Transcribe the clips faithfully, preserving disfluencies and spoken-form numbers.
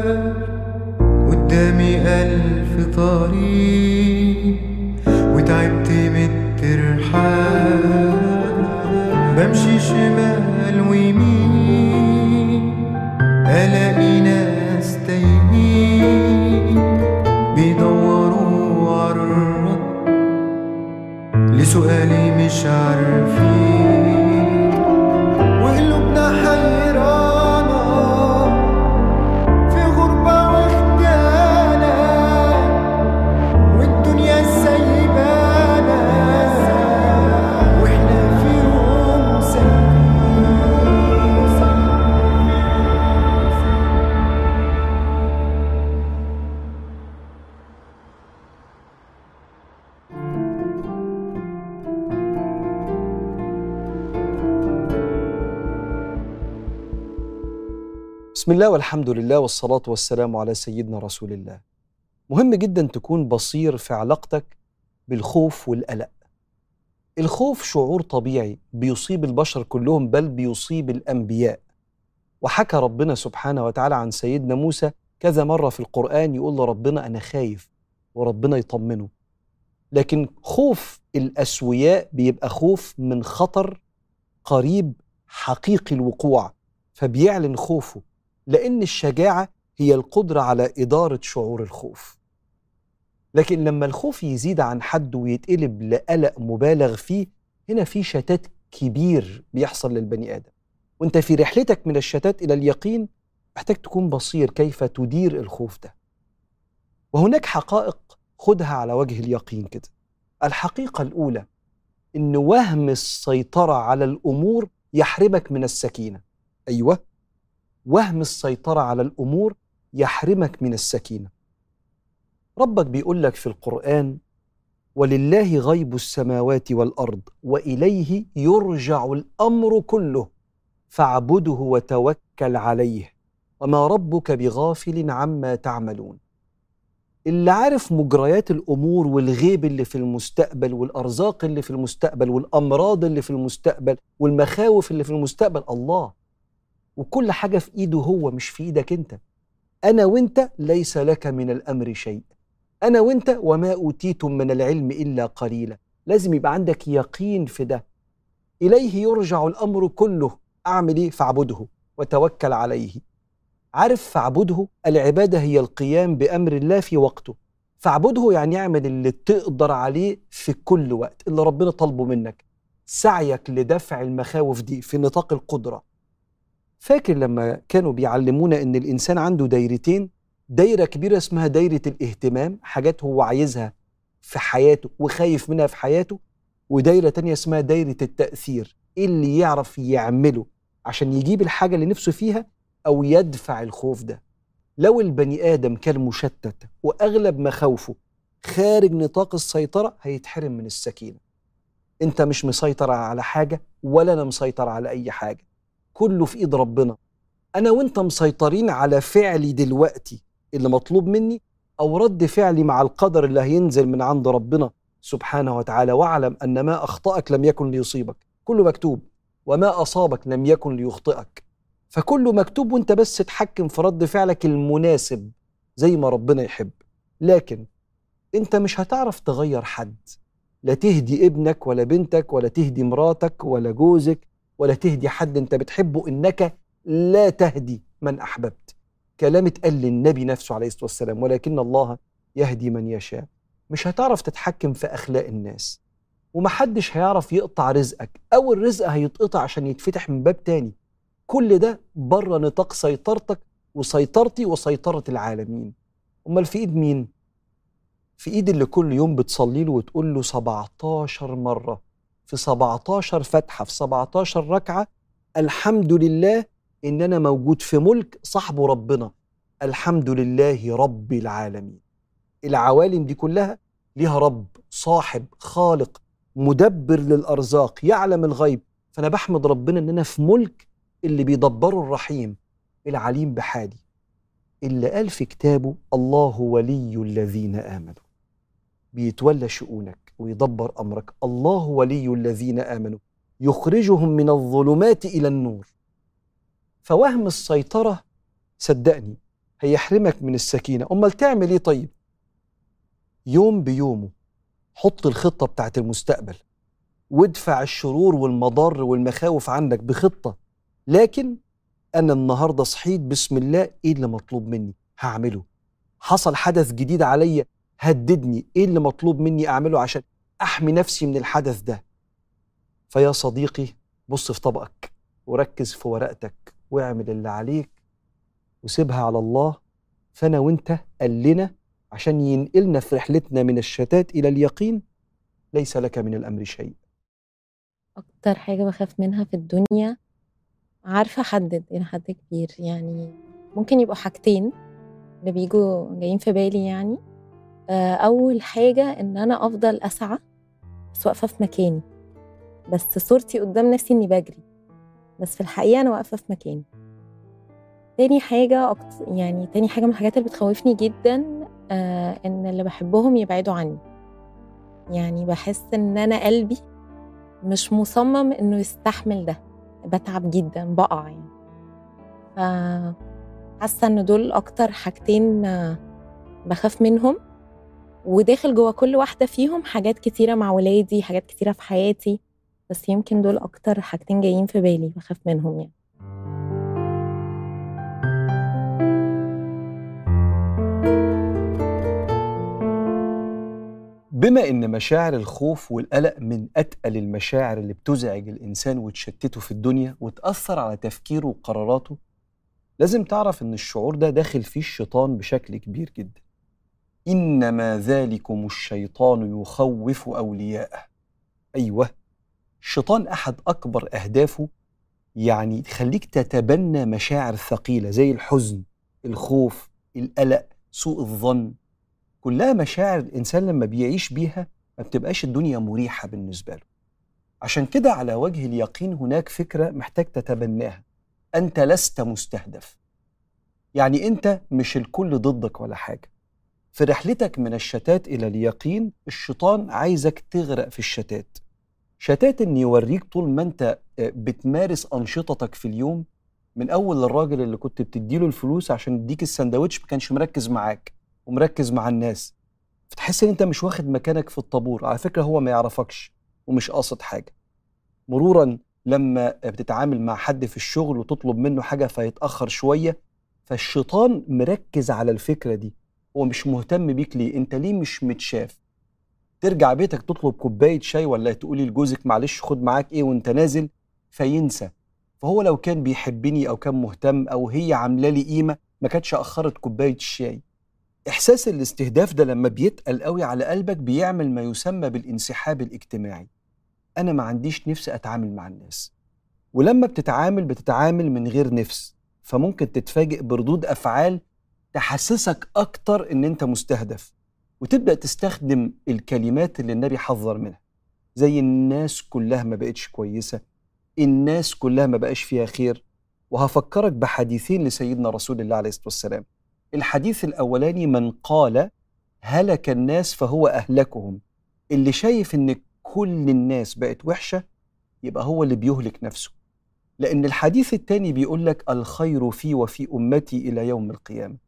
قدامي ألف طريق وتعبت من الترحال، بمشي شمال ويمين ألاقي ناس تايهين بيدوروا عالرد لسؤالي مش عارفين، وقلوبنا حيرانة في غربة واختيانة والدنيا سايبانا واحنا في يوم بسم الله والحمد لله والصلاة والسلام على سيدنا رسول الله. مهم جدا تكون بصير في علاقتك بالخوف والقلق. الخوف شعور طبيعي بيصيب البشر كلهم، بل بيصيب الأنبياء. وحكى ربنا سبحانه وتعالى عن سيدنا موسى كذا مرة في القرآن يقول له ربنا أنا خايف، وربنا يطمنه. لكن خوف الأسوياء بيبقى خوف من خطر قريب حقيقي الوقوع، فبيعلن خوفه، لأن الشجاعة هي القدرة على إدارة شعور الخوف. لكن لما الخوف يزيد عن حد ويتقلب لقلق مبالغ فيه، هنا في شتات كبير بيحصل للبني آدم. وانت في رحلتك من الشتات إلى اليقين محتاج تكون بصير كيف تدير الخوف ده. وهناك حقائق خدها على وجه اليقين كده. الحقيقة الأولى إن وهم السيطرة على الأمور يحرمك من السكينة. أيوة، وهم السيطرة على الأمور يحرمك من السكينة. ربك بيقول لك في القرآن: ولله غيب السماوات والأرض وإليه يرجع الأمر كله فاعبده وتوكل عليه وما ربك بغافل عما تعملون. اللي عارف مجريات الأمور والغيب اللي في المستقبل والأرزاق اللي في المستقبل والأمراض اللي في المستقبل والمخاوف اللي في المستقبل الله، وكل حاجة في إيده هو، مش في إيدك أنت. أنا وأنت ليس لك من الأمر شيء. أنا وأنت وما أوتيتم من العلم إلا قليلا. لازم يبقى عندك يقين في ده. إليه يرجع الأمر كله. أعمل إيه؟ فاعبده وتوكل عليه. عارف فاعبده، العبادة هي القيام بأمر الله في وقته. فاعبده يعني اعمل اللي تقدر عليه في كل وقت، اللي ربنا طلبه منك، سعيك لدفع المخاوف دي في نطاق القدرة. فاكر لما كانوا بيعلمونا إن الإنسان عنده دايرتين، دايرة كبيرة اسمها دايرة الاهتمام، حاجات هو عايزها في حياته وخايف منها في حياته، ودايرة تانية اسمها دايرة التأثير، إيه اللي يعرف يعمله عشان يجيب الحاجة اللي نفسه فيها أو يدفع الخوف ده. لو البني آدم كان مشتت وأغلب مخاوفه خارج نطاق السيطرة هيتحرم من السكينة. أنت مش مسيطر على حاجة ولا أنا مسيطر على أي حاجة، كله في إيد ربنا. أنا وإنت مسيطرين على فعلي دلوقتي اللي مطلوب مني، أو رد فعلي مع القدر اللي هينزل من عند ربنا سبحانه وتعالى. واعلم أن ما أخطأك لم يكن ليصيبك، كله مكتوب، وما أصابك لم يكن ليخطئك. فكله مكتوب، وانت بس تحكم في رد فعلك المناسب زي ما ربنا يحب. لكن انت مش هتعرف تغير حد، لا تهدي ابنك ولا بنتك ولا تهدي مراتك ولا جوزك ولا تهدي حد انت بتحبه. انك لا تهدي من احببت، كلام اتقال للنبي نفسه عليه الصلاة والسلام، ولكن الله يهدي من يشاء. مش هتعرف تتحكم في اخلاق الناس، ومحدش هيعرف يقطع رزقك، او الرزق هيتقطع عشان يتفتح من باب تاني. كل ده بره نطاق سيطرتك وسيطرتي وسيطرة العالمين. أمال في إيد مين؟ في إيد اللي كل يوم بتصلي له وتقول له سبعتاشر مرة في سبعتاشر فتحة في سبعتاشر ركعة: الحمد لله إن أنا موجود في ملك صاحبه ربنا، الحمد لله رب العالمين. العوالم دي كلها ليها رب، صاحب، خالق، مدبر للأرزاق، يعلم الغيب. فأنا بحمد ربنا إن أنا في ملك اللي بيدبره الرحيم العليم بحالي، اللي قال في كتابه: الله ولي الذين آمنوا. بيتولى شؤونك ويدبر أمرك. الله ولي الذين آمنوا يخرجهم من الظلمات إلى النور. فوهم السيطرة صدقني هيحرمك من السكينة. أمال تعمل إيه طيب؟ يوم بيومه حط الخطة بتاعت المستقبل، وادفع الشرور والمضار والمخاوف عنك بخطة. لكن أنا النهاردة صحيت بسم الله، إيه اللي مطلوب مني هعمله. حصل حدث جديد عليا هددني، إيه اللي مطلوب مني أعمله عشان أحمي نفسي من الحدث ده. فيا صديقي بص في طبقك وركز في ورقتك واعمل اللي عليك وسيبها على الله. فأنا وإنت قال لنا عشان ينقلنا في رحلتنا من الشتات إلى اليقين، ليس لك من الأمر شيء. أكتر حاجة بخاف منها في الدنيا، عارفة أحدد إلى حد كبير، يعني ممكن يبقوا حاجتين اللي بيجوا جايين في بالي. يعني آه، أول حاجة إن أنا أفضل أسعى بس واقفة في مكاني، بس صورتي قدام نفسي إني بجري، بس في الحقيقة أنا واقفة في مكاني. تاني حاجة أكت... يعني تاني حاجة من الحاجات اللي بتخوفني جدا آه إن اللي بحبهم يبعدوا عني. يعني بحس إن أنا قلبي مش مصمم إنه يستحمل ده، بتعب جدا، بقع يعني. فحاسة إن دول أكتر حاجتين آه بخاف منهم، وداخل جوا كل واحدة فيهم حاجات كتيرة مع ولادي، حاجات كتيرة في حياتي، بس يمكن دول أكتر حاجتين جايين في بالي بخاف منهم يعني. بما إن مشاعر الخوف والقلق من أتقل المشاعر اللي بتزعج الإنسان وتشتته في الدنيا وتأثر على تفكيره وقراراته، لازم تعرف إن الشعور ده داخل فيه الشيطان بشكل كبير جدا. إنما ذلكم الشيطان يخوف أولياءه. أيوه، الشيطان أحد أكبر أهدافه يعني تخليك تتبنى مشاعر ثقيلة زي الحزن، الخوف، القلق، سوء الظن. كلها مشاعر الإنسان لما بيعيش بيها ما بتبقاش الدنيا مريحة بالنسبة له. عشان كده على وجه اليقين هناك فكرة محتاج تتبناها: أنت لست مستهدف. يعني أنت مش الكل ضدك ولا حاجة. في رحلتك من الشتات إلى اليقين الشيطان عايزك تغرق في الشتات. شتات إن يوريك طول ما أنت بتمارس أنشطتك في اليوم، من أول الراجل اللي كنت بتديله الفلوس عشان يديك السندوتش ما كانش مركز معاك ومركز مع الناس، فتحس ان انت مش واخد مكانك في الطابور. على فكرة هو ما يعرفكش ومش قاصد حاجة. مرورا لما بتتعامل مع حد في الشغل وتطلب منه حاجة فيتأخر شوية، فالشيطان مركز على الفكرة دي. هو مش مهتم بيك ليه؟ انت ليه مش متشاف؟ ترجع بيتك تطلب كوباية شاي ولا تقولي لجوزك معلش خد معاك ايه وانت نازل، فينسى. فهو لو كان بيحبني او كان مهتم او هي عامله لي قيمة ما كانتش اخرت كوباية الشاي. إحساس الاستهداف ده لما بيتقل قوي على قلبك بيعمل ما يسمى بالانسحاب الاجتماعي. أنا ما عنديش نفس أتعامل مع الناس. ولما بتتعامل بتتعامل من غير نفس، فممكن تتفاجئ بردود أفعال تحسسك أكتر إن أنت مستهدف، وتبدأ تستخدم الكلمات اللي النبي حذر منها، زي الناس كلها ما بقتش كويسة، الناس كلها ما بقاش فيها خير. وهفكرك بحديثين لسيدنا رسول الله عليه الصلاة والسلام. الحديث الأولاني: من قال هلك الناس فهو أهلكهم. اللي شايف إن كل الناس بقت وحشة يبقى هو اللي بيهلك نفسه. لأن الحديث التاني بيقول لك: الخير في وفي أمتي إلى يوم القيامة.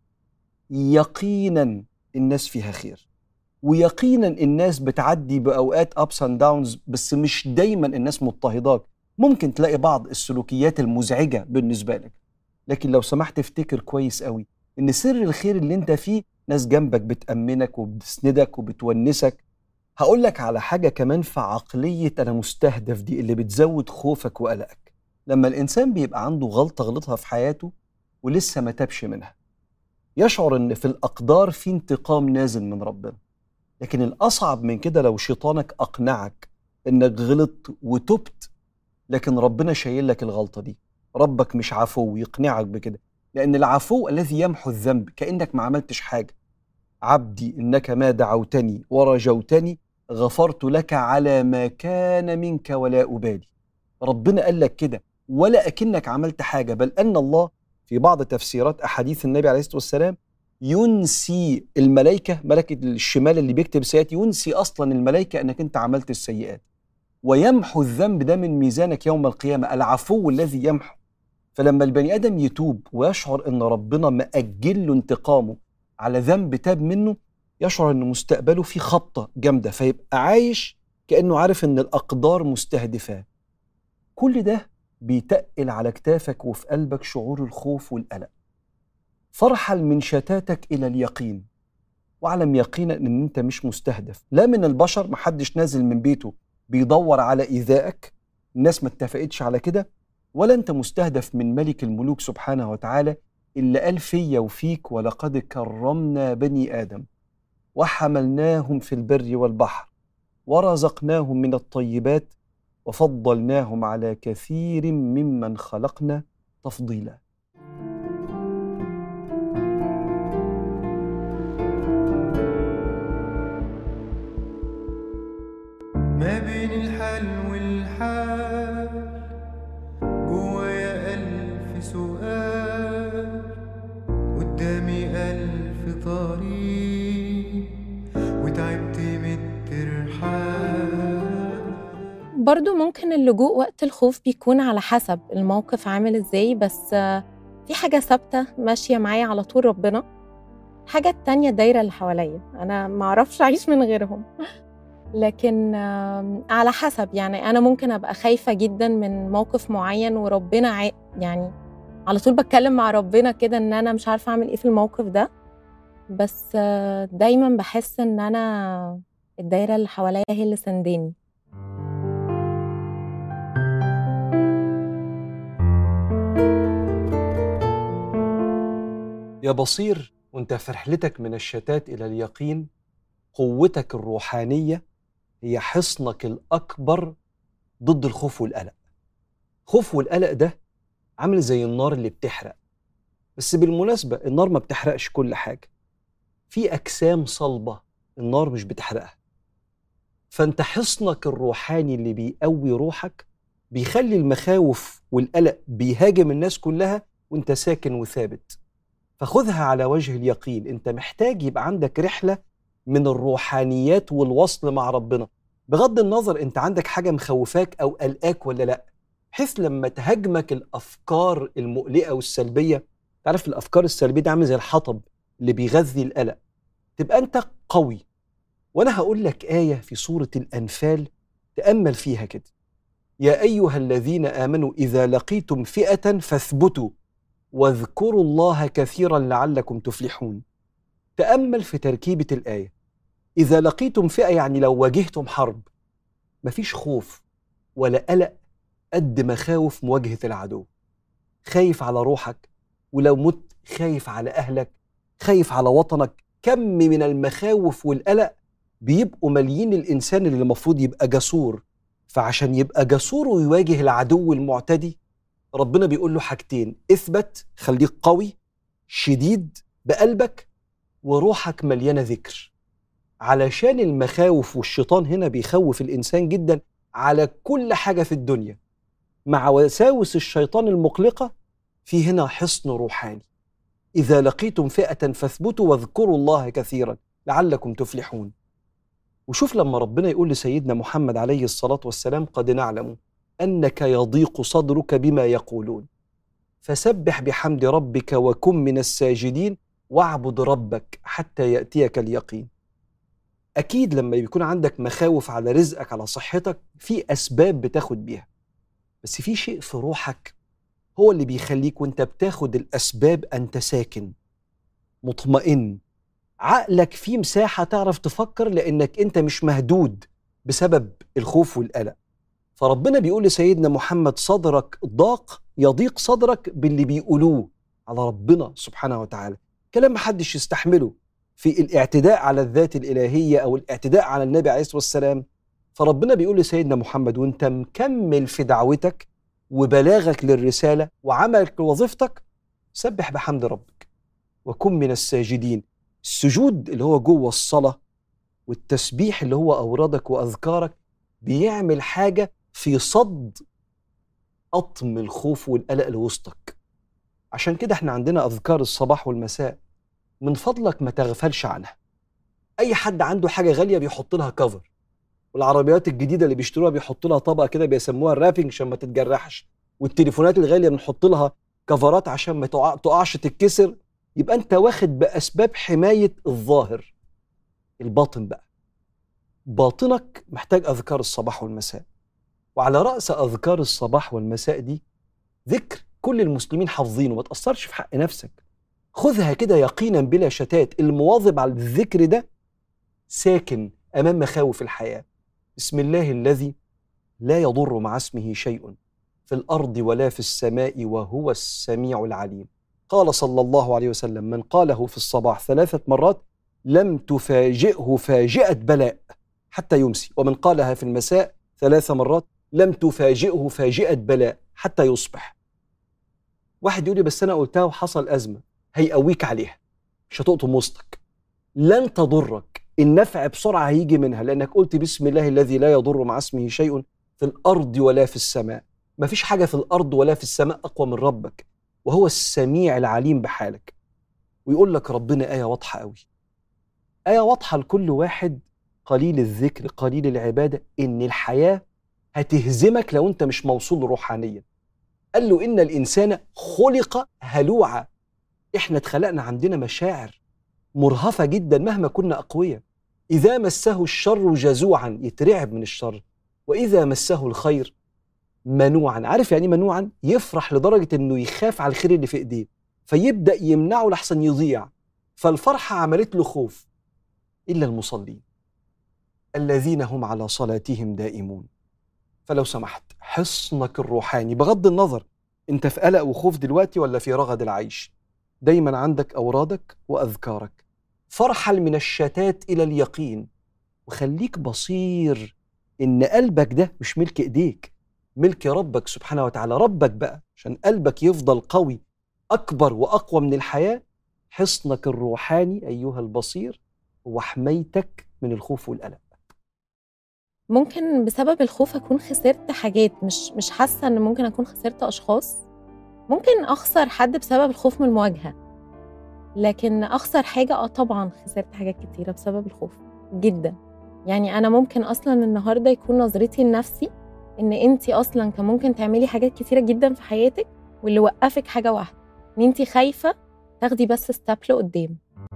يقينا الناس فيها خير، ويقينا الناس بتعدي بأوقات ups and downs، بس مش دايما الناس مضطهداك. ممكن تلاقي بعض السلوكيات المزعجة بالنسبة لك، لكن لو سمحت افتكر كويس قوي إن سر الخير اللي انت فيه ناس جنبك بتأمنك وبتسندك وبتونسك. هقول لك على حاجة كمان في عقلية أنا مستهدف دي اللي بتزود خوفك وقلقك. لما الإنسان بيبقى عنده غلطة غلطها في حياته ولسه ما تابش منها، يشعر إن في الأقدار في انتقام نازل من ربنا. لكن الأصعب من كده لو شيطانك أقنعك إنك غلطت وتبت، لكن ربنا شايل لك الغلطة دي. ربك مش عفو يقنعك بكده، لأن العفو الذي يمحو الذنب، كأنك ما عملتش حاجة. عبدي إنك ما دعوتني ورجوتني غفرت لك على ما كان منك ولا أبالي. ربنا قال لك كده ولا أكنك عملت حاجة، بل أن الله في بعض تفسيرات أحاديث النبي عليه الصلاة والسلام ينسي الملائكة، ملكة الشمال اللي بيكتب سيئات، ينسي أصلا الملائكة أنك أنت عملت السيئات، ويمحو الذنب ده من ميزانك يوم القيامة. العفو الذي يمحو. فلما البني آدم يتوب ويشعر إن ربنا مأجل له انتقامه على ذنب تاب منه، يشعر إن مستقبله فيه خبطة جامدة، فيبقى عايش كأنه عارف إن الأقدار مستهدفاه. كل ده بيتقل على كتافك وفي قلبك شعور الخوف والقلق. فارحل من شتاتك إلى اليقين، واعلم يقينا إن أنت مش مستهدف لا من البشر، محدش نازل من بيته بيدور على إيذائك، الناس ما اتفقتش على كده، ولا أنت مستهدف من ملك الملوك سبحانه وتعالى اللي قال فيا وفيك ولقد كرمنا بني آدم وحملناهم في البر والبحر ورزقناهم من الطيبات وفضلناهم على كثير ممن خلقنا تفضيلا. ما بين الحال والحال جوايا ألف سؤال، قدامي ألف طريق وتعبت من الترحال. برضو ممكن اللجوء وقت الخوف بيكون على حسب الموقف عامل ازاي، بس في حاجة ثابتة ماشية معايا على طول، ربنا. الحاجة التانية الدايرة اللي حواليا، أنا معرفش أعيش من غيرهم لكن على حسب. يعني أنا ممكن أبقى خايفة جدا من موقف معين وربنا ع... يعني على طول بتكلم مع ربنا كده إن أنا مش عارفة أعمل إيه في الموقف ده، بس دايما بحس إن أنا الدايرة اللي حواليا هي اللي سنداني. يا بصير وانت في رحلتك من الشتات إلى اليقين، قوتك الروحانية هي حصنك الأكبر ضد الخوف والقلق. خوف والقلق ده عامل زي النار اللي بتحرق، بس بالمناسبة النار ما بتحرقش كل حاجة، في أجسام صلبة النار مش بتحرقها. فأنت حصنك الروحاني اللي بيقوي روحك بيخلي المخاوف والقلق بيهاجم الناس كلها وانت ساكن وثابت. فخذها على وجه اليقين، انت محتاج يبقى عندك رحلة من الروحانيات والوصل مع ربنا، بغض النظر انت عندك حاجة مخوفاك او قلقاك ولا لا، بحيث لما تهاجمك الافكار المقلقة والسلبية، تعرف الافكار السلبية دي عامل زي الحطب اللي بيغذي القلق، تبقى انت قوي. وانا هقول لك آية في سورة الأنفال تأمل فيها كده: يا أيها الذين آمنوا إذا لقيتم فئة فاثبتوا واذكروا الله كثيرا لعلكم تفلحون. تأمل في تركيبة الآية. إذا لقيتم فئة يعني لو واجهتم حرب، مفيش خوف ولا قلق قد مخاوف مواجهة العدو. خايف على روحك، ولو مت خايف على أهلك، خايف على وطنك. كم من المخاوف والقلق بيبقوا مليين الإنسان اللي المفروض يبقى جسور. فعشان يبقى جسور ويواجه العدو المعتدي، ربنا بيقول له حاجتين: اثبت، خليك قوي شديد بقلبك وروحك مليانة ذكر. علشان المخاوف والشيطان هنا بيخوف الإنسان جدا على كل حاجة في الدنيا، مع وساوس الشيطان المقلقة في هنا حصن روحاني. إذا لقيتم فئة فاثبتوا واذكروا الله كثيرا لعلكم تفلحون. وشوف لما ربنا يقول لسيدنا محمد عليه الصلاة والسلام: قد نعلم أنك يضيق صدرك بما يقولون فسبح بحمد ربك وكن من الساجدين واعبد ربك حتى يأتيك اليقين. أكيد لما يكون عندك مخاوف على رزقك على صحتك، في أسباب بتاخد بيها، بس في شيء في روحك هو اللي بيخليك وانت بتاخد الأسباب أنت ساكن مطمئن، عقلك فيه مساحة تعرف تفكر، لأنك أنت مش مهدود بسبب الخوف والقلق. فربنا بيقول لسيدنا محمد: صدرك ضاق، يضيق صدرك باللي بيقولوه على ربنا سبحانه وتعالى، كلام محدش يستحمله في الاعتداء على الذات الإلهية أو الاعتداء على النبي عليه الصلاة والسلام. فربنا بيقول لسيدنا محمد وانت مكمل في دعوتك وبلاغك للرسالة وعملك لوظيفتك: سبح بحمد ربك وكن من الساجدين. السجود اللي هو جوه الصلاة والتسبيح اللي هو أورادك وأذكارك بيعمل حاجة في صد أطم الخوف والقلق لوسطك. عشان كده احنا عندنا أذكار الصباح والمساء، من فضلك ما تغفلش عنها. أي حد عنده حاجة غالية بيحط لها كفر، والعربيات الجديدة اللي بيشتروها بيحط لها طبقة كده بيسموها الرابينج عشان ما تتجرحش، والتليفونات الغالية بنحط لها كفرات عشان ما تقع- تقعش تتكسر، يبقى انت واخد بأسباب حماية الظاهر. الباطن بقى، باطنك محتاج أذكار الصباح والمساء، وعلى رأس أذكار الصباح والمساء دي ذكر كل المسلمين حافظينه، ما تأثرش في حق نفسك، خذها كده يقينا بلا شتات. المواظب على الذكر ده ساكن أمام مخاوف الحياة. بسم الله الذي لا يضر مع اسمه شيء في الأرض ولا في السماء وهو السميع العليم. قال صلى الله عليه وسلم: من قاله في الصباح ثلاثة مرات لم تفاجئه فاجئة بلاء حتى يمسي، ومن قالها في المساء ثلاث مرات لم تفاجئه فاجئة بلاء حتى يصبح. واحد يقول لي بس أنا قلتها وحصل أزمة، هيقويك عليها، مش هتقطم وسطك، لن تضرك، النفع بسرعة هيجي منها، لأنك قلت بسم الله الذي لا يضر مع اسمه شيء في الأرض ولا في السماء. مفيش حاجة في الأرض ولا في السماء أقوى من ربك، وهو السميع العليم بحالك. ويقول لك ربنا آية واضحة قوي، آية واضحة لكل واحد قليل الذكر قليل العبادة، إن الحياة هتهزمك لو أنت مش موصول روحانيا. قال له إن الإنسان خلق هلوعا. إحنا اتخلقنا عندنا مشاعر مرهفة جدا مهما كنا أقوياء. إذا مسه الشر جزوعا، يترعب من الشر، وإذا مسه الخير منوعا. عارف يعني منوعا؟ يفرح لدرجة إنه يخاف على الخير اللي في إيديه، فيبدأ يمنعه لحسن يضيع، فالفرحة عملت له خوف. إلا المصلين الذين هم على صلاتهم دائمون. فلو سمحت حصنك الروحاني، بغض النظر أنت في قلق وخوف دلوقتي ولا في رغد العيش، دايما عندك أورادك وأذكارك. فارحل من الشتات إلى اليقين، وخليك بصير إن قلبك ده مش ملك إيديك، ملك ربك سبحانه وتعالى. ربك بقى عشان قلبك يفضل قوي أكبر وأقوى من الحياة، حصنك الروحاني أيها البصير هو حمايتك من الخوف والقلق. ممكن بسبب الخوف أكون خسرت حاجات، مش مش حاسة إن ممكن أكون خسرت أشخاص. ممكن أخسر حد بسبب الخوف من المواجهة، لكن أخسر حاجة آه طبعا خسرت حاجات كتيرة بسبب الخوف جدا. يعني أنا ممكن أصلا النهاردة يكون نظرتي لنفسي إن أنتي أصلا كان ممكن تعملي حاجات كتيرة جدا في حياتك، واللي وقفك حاجة واحدة، إن أنتي خايفة تاخدي بس ستاب لقدام.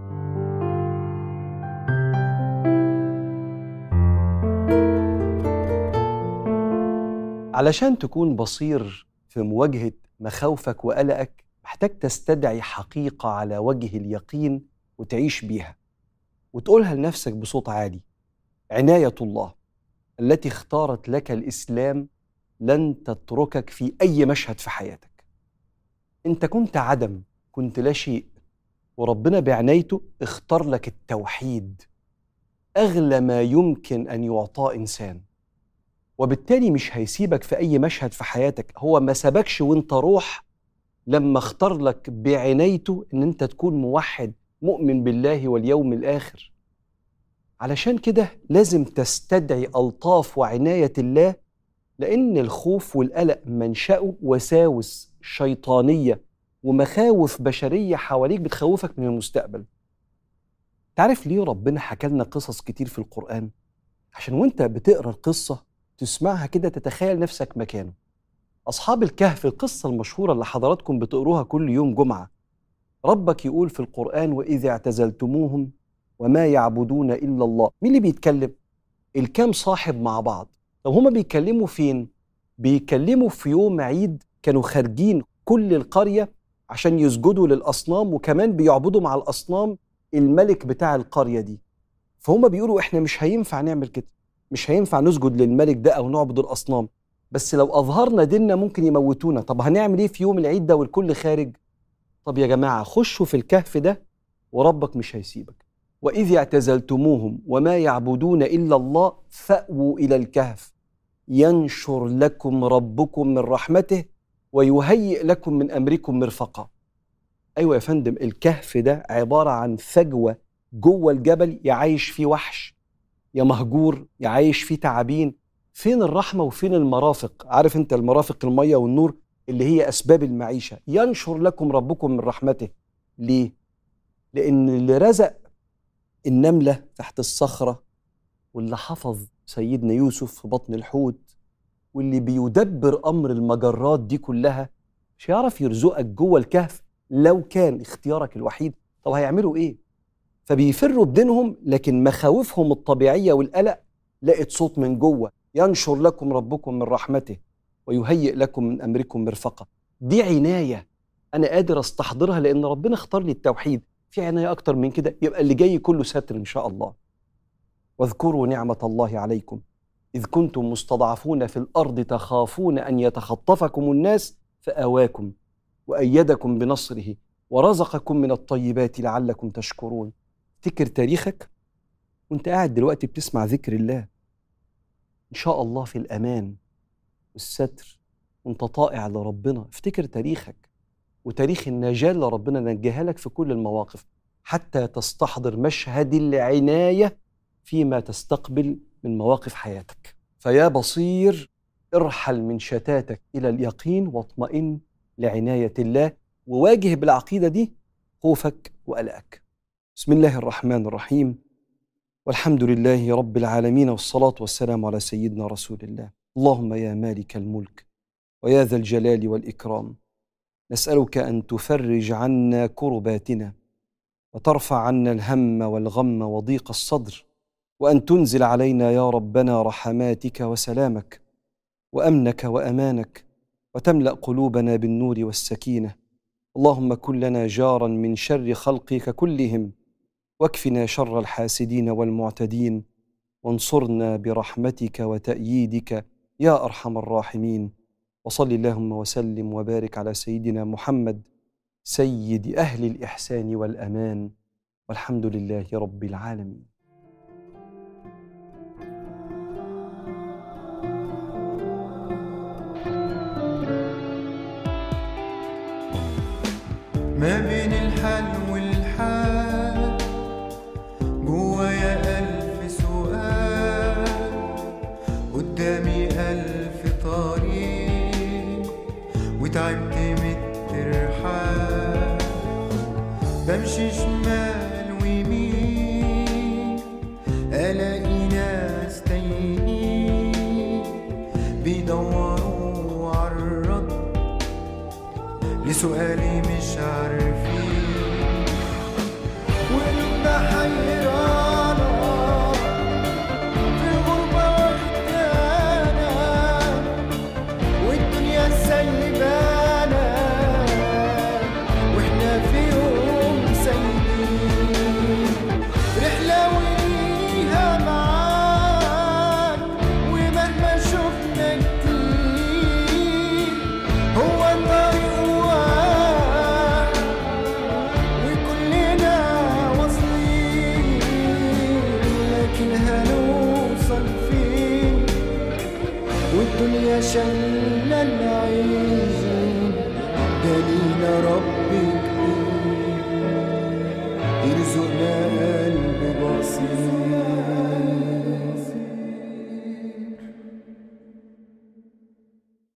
علشان تكون بصير في مواجهة مخاوفك وقلقك، محتاج تستدعي حقيقة على وجه اليقين وتعيش بيها وتقولها لنفسك بصوت عالي: عناية الله التي اختارت لك الإسلام لن تتركك في أي مشهد في حياتك. أنت كنت عدم، كنت لا شيء، وربنا بعنايته اختار لك التوحيد، أغلى ما يمكن أن يعطى إنسان، وبالتالي مش هيسيبك في أي مشهد في حياتك. هو ما سابكش وانت روح لما اختار لك بعنايته ان انت تكون موحد مؤمن بالله واليوم الآخر. علشان كده لازم تستدعي ألطاف وعناية الله، لأن الخوف والقلق منشأه وساوس شيطانية ومخاوف بشرية حواليك بتخوفك من المستقبل. تعرف ليه ربنا حكى لنا قصص كتير في القرآن؟ عشان وانت بتقرأ القصة تسمعها كده تتخيل نفسك مكانه. أصحاب الكهف، القصة المشهورة اللي حضراتكم بتقروها كل يوم جمعة، ربك يقول في القرآن: وإذا اعتزلتموهم وما يعبدون إلا الله. مين اللي بيتكلم؟ الكام صاحب مع بعض. طب هما بيتكلموا فين؟ بيتكلموا في يوم عيد كانوا خارجين كل القرية عشان يسجدوا للأصنام، وكمان بيعبدوا مع الأصنام الملك بتاع القرية دي. فهم بيقولوا إحنا مش هينفع نعمل كده، مش هينفع نسجد للملك ده أو نعبد الأصنام، بس لو أظهرنا ديننا ممكن يموتونا. طب هنعمل إيه في يوم العيد ده والكل خارج؟ طب يا جماعة خشوا في الكهف ده وربك مش هيسيبك. وإذ اعتزلتموهم وما يعبدون إلا الله فأووا إلى الكهف ينشر لكم ربكم من رحمته ويهيئ لكم من أمركم مرفقا. أيوة يا فندم، الكهف ده عبارة عن فجوة جوه الجبل، يعيش فيه وحش، يا مهجور، يعيش فيه تعابين. فين الرحمة وفين المرافق؟ عارف انت المرافق المية والنور اللي هي أسباب المعيشة. ينشر لكم ربكم من رحمته. ليه؟ لأن اللي رزق النملة تحت الصخرة، واللي حفظ سيدنا يوسف في بطن الحوت، واللي بيدبر أمر المجرات دي كلها مش هيعرف يرزقك جوه الكهف لو كان اختيارك الوحيد. طب هيعملوا ايه؟ فبيفروا بدينهم، لكن مخاوفهم الطبيعية والقلق لقت صوت من جوه: ينشر لكم ربكم من رحمته ويهيئ لكم من أمركم مرفقة. دي عناية أنا قادر أستحضرها لأن ربنا اختار لي التوحيد. في عناية أكتر من كده؟ يبقى اللي جاي كله ستر إن شاء الله. واذكروا نعمة الله عليكم إذ كنتم مستضعفون في الأرض تخافون أن يتخطفكم الناس فآواكم وأيدكم بنصره ورزقكم من الطيبات لعلكم تشكرون. افتكر تاريخك وانت قاعد دلوقتي بتسمع ذكر الله، إن شاء الله في الأمان والستر وانت طائع لربنا. افتكر تاريخك وتاريخ النجاة اللي ربنا نجاها لك في كل المواقف، حتى تستحضر مشهد العناية فيما تستقبل من مواقف حياتك. فيا بصير ارحل من شتاتك إلى اليقين واطمئن لعناية الله، وواجه بالعقيدة دي خوفك وقلقك. بسم الله الرحمن الرحيم، والحمد لله رب العالمين، والصلاة والسلام على سيدنا رسول الله. اللهم يا مالك الملك ويا ذا الجلال والإكرام، نسألك أن تفرج عنا كرباتنا وترفع عنا الهم والغم وضيق الصدر، وأن تنزل علينا يا ربنا رحماتك وسلامك وأمنك وأمانك، وتملأ قلوبنا بالنور والسكينة. اللهم كن لنا جارا من شر خلقك كلهم، واكفنا شر الحاسدين والمعتدين، وانصرنا برحمتك وتأييدك يا أرحم الراحمين. وصل اللهم وسلم وبارك على سيدنا محمد سيد أهل الإحسان والأمان، والحمد لله رب العالمين. ما بين الحل والحال جوايا ألف سؤال، قدامي ألف طريق وتعبت من الترحال، بمشي شمال ويمين ألاقي ناس تايهين بيدوروا عالرد لسؤالي مش عارفين، وقلوبنا حيرانة في غربة وحدانة، والدنيا سايبانا واحنا في يوم سايبين، رحلة وليها معاك ومهما شفنا كتير هو الطريق والدنيا شلنا العين، دلينا ربك يرزقنا قلب بصير.